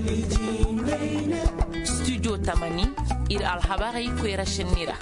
studio tamani ir alhabari kwera shinira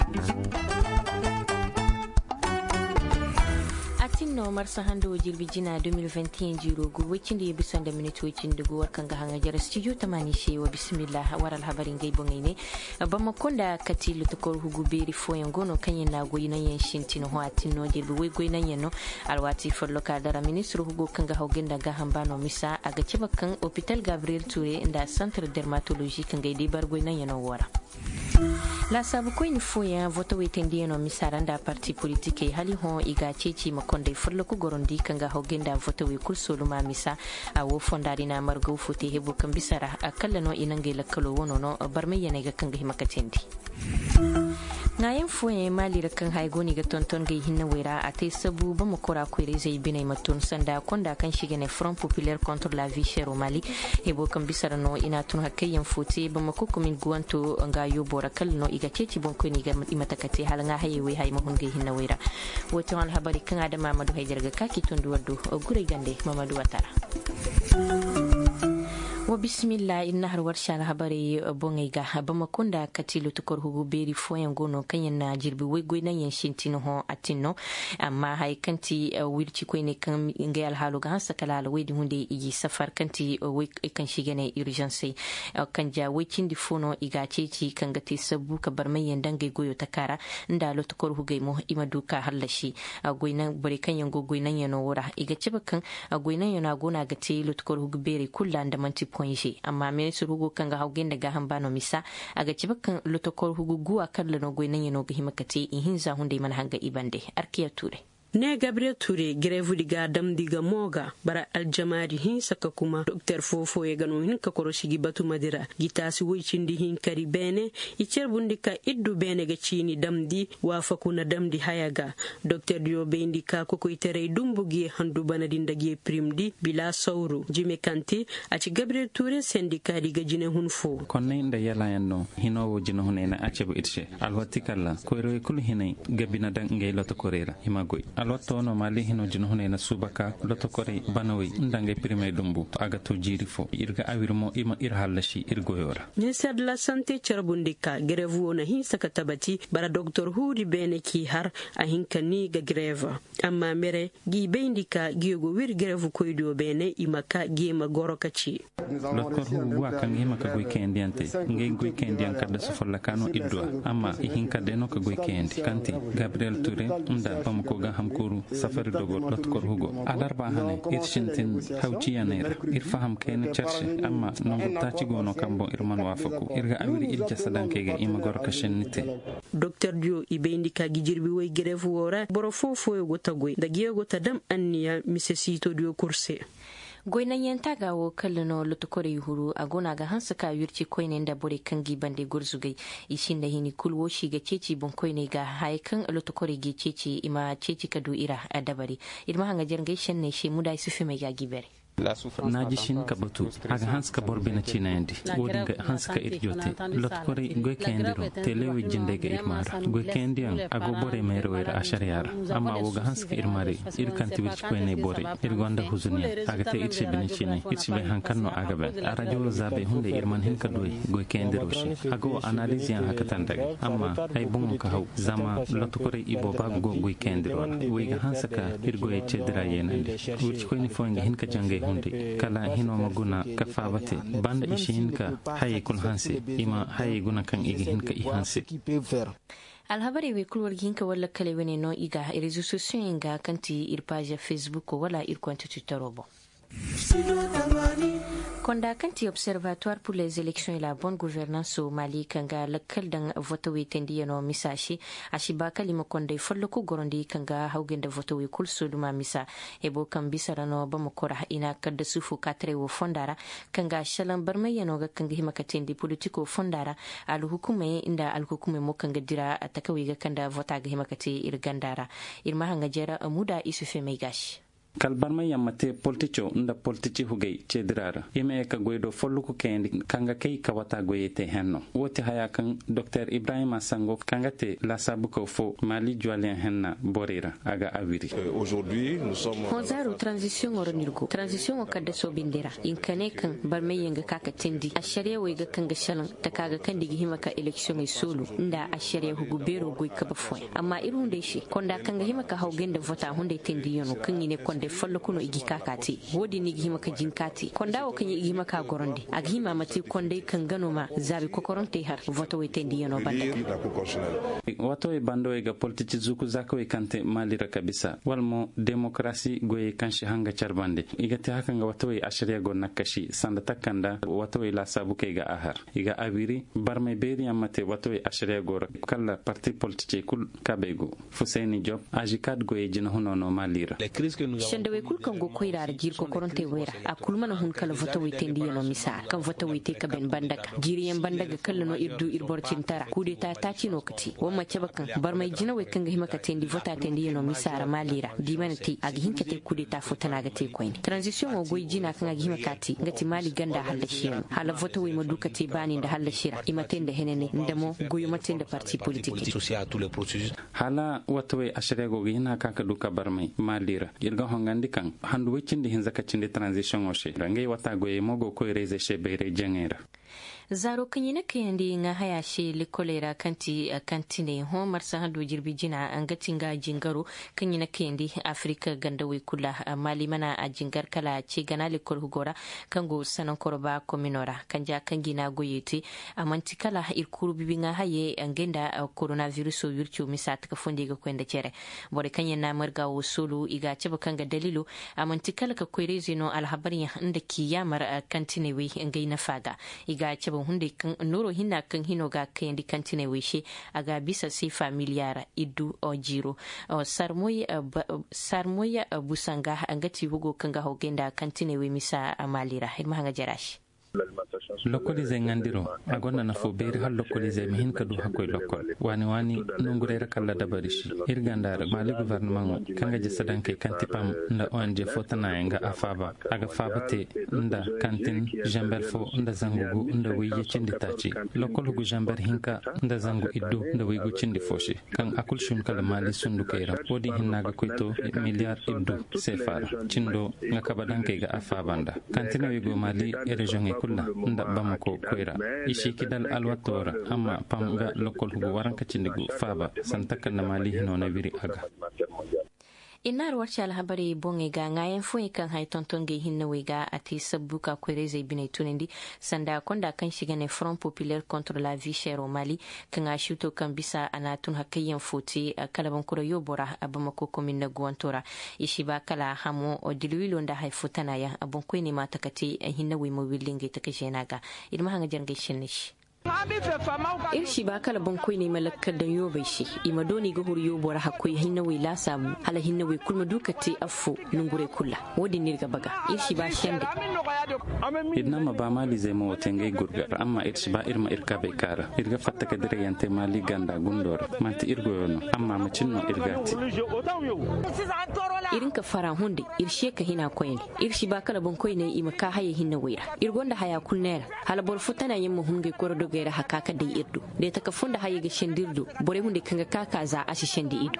no marsa hando jirbi jina 2021 jiro gu wacin da ya bisan da minitocin da guwar kan ga hangajar studio tamani shewa bismillah waral habarin gaibon ne ba makon da katilu ta kor hugu beri foyan gono kan yana goyi nan yan shintin ho atin no jirbi wai goyi nan yano alwati farloka da ministru hugu kan ga haugin da ga hambano misa a ga ciba kan hospital Gabriel Touré inda centre dermatologie kan ga dibar goyi nan yano wara la sabu ko ni foya voto wetendi no misaranda parti politique hali ho iga ceci makonde furlo ko gorondi kanga hogenda voto we kul soluma misa a wo fondari na margo fote hebo kan bisara akalla no inange lakkalo wono no barme yene ga kanga himakatendi ngayen foye mali rakan haigoni ga tonton ga hinna wera a tai sabu ba mu kora kwere zai bine matun sanda konda kan shige ne Front Populaire contre la vie chère au Mali hebo kan bisara no ina tun hakkayen fote ba mu kokumin guwanto nga yobora kal no iga ceci bonko ni ga imatakate halanga hayewe hay mahun ga hinna wera woto al habari kan adama Mamadou Haidar ga kaki tundu waddo gure gande Mamadou Watara wa bismillah inna har warsha habari bongaiga bamakunda katilu tukor hugu beri foyan gono kanyan na jirbi wai goinan yan shintino ho atinno amma hay kanti wirci koine kan ngai alhalu ga hansa kala alwedi hunde igi safar kanti wai kan shigene urgence kan ja wai kindi fono iga ceci kan gati sabu ka bar mayan dangai goyo takara nda lo tukor hugai mo imaduka hallashi goinan bari kanyan go goinan yano wora iga cibakan goinan yana gona gati lo tukor hugu beri kullan da manti ponje amma me su rugo kan ga haugen daga hambano misa aga cibakan lotokor hugu guwa kalla no goinan yano ga himakate in hinza hunde man hanga ibande arkiya ture ne Gabriel Touré grève diga dam diga moga bara aljamari hin saka kuma Dr Fofo ya gano hin ka koroshigi batu madira gitasi wicindi hin kari bene icer bundika iddu bene ga chini damdi wafa kuna damdi hayaga Dr Diobe indika koko itere dumbugi handu banadinda gie primdi bila sauru jime kanti aci Gabriel Touré sendika diga jine hunfo konne inda yala yanno hinowo jine hunena acebu itche alwatikalla koyro kul hinay gabina dan ngay loto korera himagoy alwatto no mali hino jino hunena subaka loto kore banawi ndange prime dumbu aga to jiri fo irga awirmo ima irhalashi irgoyora ministère de la santé charbundika grève wona hin saka tabati bara docteur Hudi bene ki har a hinkani ga grève amma mere gi beindika giyogo wir grève koydo bene imaka gema gorokaci docteur Hudi wa kan gema ka goy kendiante ngay goy kendian kada sofolla kano idwa amma hinka deno ka goy kendi kanti Gabriel Touré nda bamko ga hamkuru safari dogo docteur Hugo alarba hane irshintin hawciyanera irfaham ken charche amma non taci gono kambo irman wafaku irga awiri ilja sadankege ima gorka shennite docteur Dio ibendika gijirbi way grève wora boro fofo go tagoy da giego tadam anniya misesito dio kurse goinan yanta gawo kallano lutukore huru agona ga hansa ka yurci koinen da bore kan gibande gurzugai ishin da hini kulwo shi ga ceci bon koine ga haikan lutukore gi ceci ima ceci kadu ira adabari irma hanga jerngai shenne shi muda su fi mai ga gibere naji shin ka batu aga hans ka borbe na china yandi wodin ga hans ka irjote lot kore goy kendiro telewi jinde ga irmara goy kendian ago bore mere wera ashariyara amma woga hans ka irmare irkanti wich ko ne bore irgonda huzunya aga te itse bene china itse be hankanno aga be arajo zabe hunde irman hin ka doy goy kendiro shi ago analyse yan hakatan daga amma ay bon ka haw zama lot kore ibo ba go goy kendiro woga hans ka irgoy chedra yenande wich ko ni fonga hin ka jange hunde kala hino maguna ka fabate banda ishi hinka haye kul hanse ima haye guna kan igi hinka i hanse alhabari we kulwar hinka wala kale wene no iga rezo sosio inga kanti irpaja Facebook wala irkwanta Twitter robo Konda kanti observatoire pour les élections et la bonne gouvernance au Mali kanga lakal dang voto wetendi no misashi ashiba kalima konde follo ko gorondi kanga hawgende voto we kul suduma misa ebo kan bisarano ba mokora ina kadda sufu katre wo fondara kanga shalan barmayano ga kanga himakatendi politiko fondara al hukume inda al hukume mo kanga dira atakawi ga kanda vota ga himakate irgandara irma hanga jera amuda isufe mai gashi kalbarma yamate politicho nda politici hugay cedirara ime ka goydo folluko kendi kanga kay kawata goyete henno woti haya kan Dr. Ibrahima Sango kanga te la sabuko fo Mali Joalien henna borira aga aviri aujourd'hui nous sommes Honzaru transition oronirgo transition o kadda so bindira in kane kan barme yenga kaka tindi a shari'a wai ga kan gashalan ta kaga kan digi himaka election ai solo nda a shari'a hugu bero goy kaba foi amma irun dai shi konda kan ga himaka haugen da vota hunde tindi yono kan ne konde fallo kuno igi kakati wodi ni himaka jinkati konda o kan igi himaka goronde ag hima mati konde kan gano ma zabi kokoronte har vota wai tindi yono banda wato e bando e ga politici zuku zako e kante malira kabisa walmo demokrasi goye kanshi hanga charbande igati hakanga wato e ashariya go nakashi sanda takanda wato e la sabu ke ga ahar iga abiri barme beri amate wato e ashariya go kala parti politici kul kabego Fuseni Job ajikad goye jina honono malira shanda we kul kan go koira jir ko koronte wera akulma na hun kala voto we tendi no misa kan voto we te ka ben bandaka jiriyan bandaga kala no irdu irborcin tara kude ta taci no kati wamma cebakan barmai jina we kan ga himaka tendi vota tendi no misara malira dimanati ag hinka te kude ta futana ga te koini transition o goy jina kan ag himaka ti ngati mali ganda halla shiro hala voto we maduka te bani da halla shira imatende henene ndamo goyo matende parti politique hala wato we ashare go gina kaka duka barmai malira irga hongandi kan handu wicindi hinzaka cindi transition o she rangai wata goye mogo ko reze she bere jangera zaro kanyina kayandi nga hayashe likolera kantine ho marsa hadu jirbi jina angatinga jingaro kanyina kayandi Afrika ganda we kula mali mana a jingar kala ce gana likol hugora kango sanan korba kominora kanja kangina goyete amanti kala irkuru bibinga haye angenda coronavirus wircho misat ka fonde ga kwenda cere bore kanya na marga wosulu iga ceba kanga dalilu amanti kala ka koireze no alhabari inda kiyamar kantine we ngaina faga iga ceba hunde kan noro hinna kan hino ga kayandi kantine wishe aga bisa si familiara idu o jiro sarmoya busanga angati hugo kanga hogenda kantine we misa amalira hirma hanga jarashi lokolize ngandiro agonna na fo beri hal lokolize mi hin kadu hakoy lokol wani nungure kala dabarishi irgandar mali gouvernement kanga je sadanke kantipam nda ONG fotana nga afaba aga fabate nda kantin jamber fo nda zangugu nda wiye cindi taci lokol gu jamber hinka nda zangu iddu nda wigu cindi foshi kan akul shun kala mali sundu kayra wodi hinnaga koyto milliard iddu sefara cindo nga kabadanke ga afabanda kantina wigo mali e region kulla nda Bamako koira ishi kidal alwatora amma pamga lokol hugo waranka cindigu faba santaka na mali hino na wiri aga inar warcha alhabari bonge ga ngayen fuyi kan hay tontonge hinna wega ati sabuka kwereze binay tunendi sanda konda kan shiga ne Front Populaire contre la vie chère au Mali kan ashuto kan bisa anatun hakayen foti kalaban kura yobora abamako komin na guantora ishiba kala hamo odilwilo nda hay futana ya abon kwini matakati hinna we mobilinge takashenaga irma hanga jange shinish irshi ba kala bon koy ne malakar da yobe shi imadoni ga hur yobora hakoi hinna we la samu hala hinna we kulma dukati afo nungure kula wodi nirga baga irshi ba shende idna ma ba mali zai mo tenge gurga amma irshi ba irma irka bai kara irga fatta ka dire yante mali ganda gundor manti irgo yono amma macinno irgati irin ka fara hunde irshe ka hina koyni irshi ba kala bon koy ne ima ka haye hinna weira irgonda haya kunnera hala bor futana yimmo hunge kordo gaira hakaka da irdu da ta kafunda haye ga shendirdu bore hunde kanga kaka za a shendi ido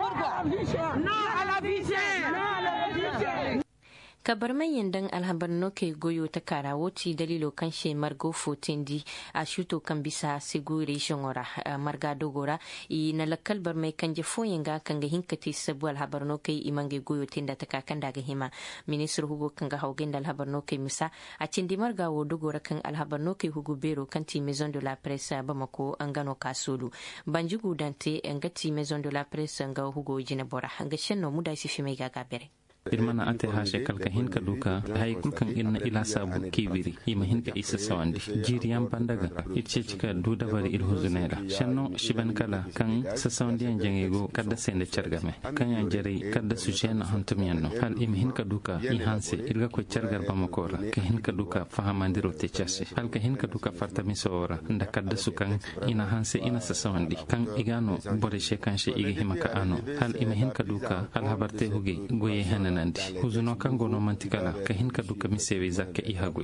kabar manyan dan alhabarno ke goyo ta karawoti dalilo kan she margo fotendi a shuto kan bisa sigure shongora marga dogora i na lakal bar mai kan je foyenga kan ga hinkati sabu alhabarno ke imange goyo tinda ta kakan daga hima minister hugo kan ga haugen dal alhabarno ke misa a cindi marga wo dogora kan alhabarno ke hugo bero kan ti maison de la presse bamako angano kasulu banjugu dante ngati maison de la presse nga hugo jina bora nga shenno muda si fi mai gaga bere irmana ate hashe kalka hinka duka hay kulkan inna ila sabu kibiri ima hinka isa sawandi jiriyam bandaga itche cika du dabari il huzunera shanno shiban kala kan sa sawandi an jangego kadda sende chargame kanya jari kadda sujena hantum yanno hal ima hinka duka i hanse ilga ko chargar bamakora ka hinka duka fahamandiro te chasse hal ka hinka duka fartami sora nda kadda sukan ina hanse ina sa sawandi kan igano bore she kanshe igi himaka ano hal ima hinka duka al habarte huge goye hana hinanandi huzuno kango no mantikala ka hinka duka misewe zakke i hagoy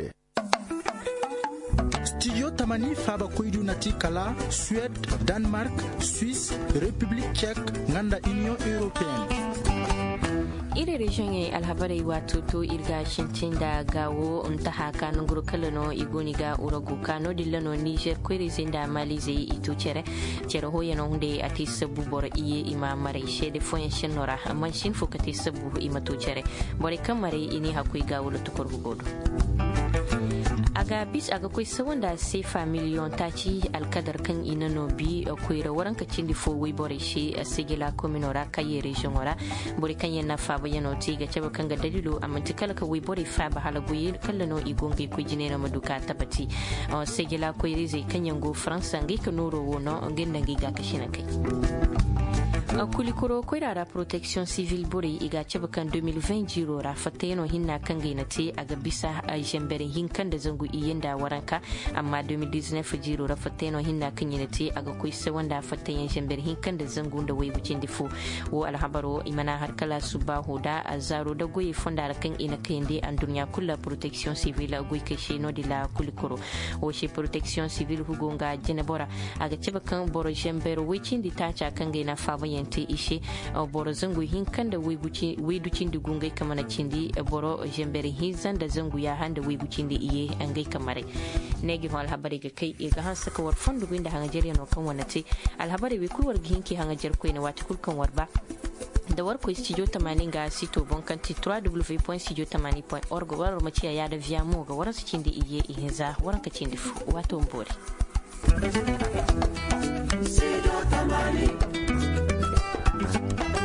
Studio Tamani Faba Koidu Natikala, Suède, Danemark, Suisse, République tchèque, Nganda Union Européenne. ire region ye alhabarai wato to irga shincin da gawo untaha kanun gurkalano igoni ga uragu kano dillano Niger kwere zinda Mali zai ito cere hoyano hunde ati sabu bor iye ima mare shede foyen shinora man shin fukati sabu ima to cere bore kamare ini hakui gawo lutukor hugodo aga bis aga koy sawanda sefa million taci alkadar kan inano bi koyra waranka cindi fo wi bore shi sigila kominora kaye region ora bore kan yana fa bayano tiga ceba kanga dalilo amanti kala ka wi bore fa ba hala goyi kallano igonge ko jinena maduka tabati sigila koyri zai kan yango france ngi ka noro wono ngenda ngi ga kashina kai kulikoro koirara protection civil buri iga ceba kan 2020 jiro ra fateno hinna kan gainate aga bisa a jambere hinkan da zangu iyenda waranka amma 2019 jiro ra fateno hinna kan yinate aga koisa wanda fatayen jambere hinkan da zangu da wai bucin difu wo alhabaro imana har kala suba hoda azaro da goyi fonda kan ina kende an duniya kullu protection civil goyi kashe no dila kulikoro wo she protection civil hugonga jenebora aga ceba kan boro jambere wicin di tacha kan gaina fa te ishe boro zangu hinkan da wai ducin da gungai kamar cindi boro jambere hizan da zangu ya handa wai bucin da iye an gai kamare negi ho alhabari ga kai ga han saka war fondu gwinda hanga jeriya no kan wanate alhabari wi kulwar hinki hanga jar koina wata kulkan warba da warko studio 80 ga sito bonkanti www.studio80.org warar maciya ya da via mo ga warar cindi iye iheza waran ka cindi wato mbore studio 80